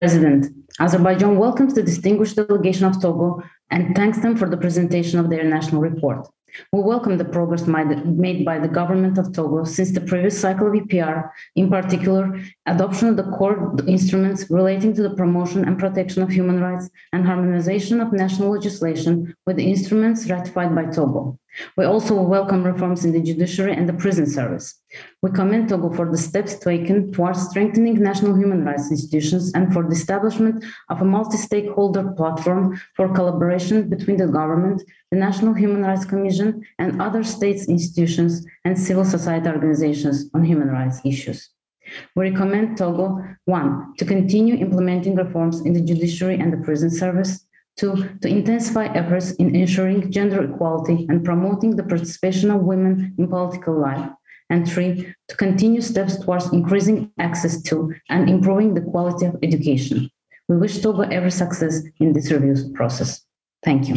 President, Azerbaijan welcomes the distinguished delegation of Togo and thanks them for the presentation of their national report. We welcome the progress made by the government of Togo since the previous cycle of EPR, in particular, adoption of the core instruments relating to the promotion and protection of human rights and harmonization of national legislation with the instruments ratified by Togo. We also welcome reforms in the judiciary and the prison service. We commend Togo for the steps taken towards strengthening national human rights institutions and for the establishment of a multi-stakeholder platform for collaboration between the government, the National Human Rights Commission, and other states, institutions, and civil society organizations on human rights issues. We recommend Togo, 1, to continue implementing reforms in the judiciary and the prison service, 2, to intensify efforts in ensuring gender equality and promoting the participation of women in political life, and 3, to continue steps towards increasing access to and improving the quality of education. We wish Togo every success in this review process. Thank you.